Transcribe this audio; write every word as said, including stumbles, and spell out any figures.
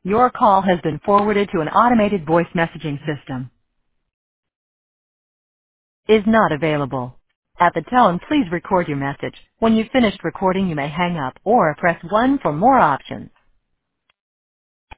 Your call has been forwarded to an automated voice messaging system. Is not available. At the tone, please record your message. When you've finished recording, you may hang up or press one for more options.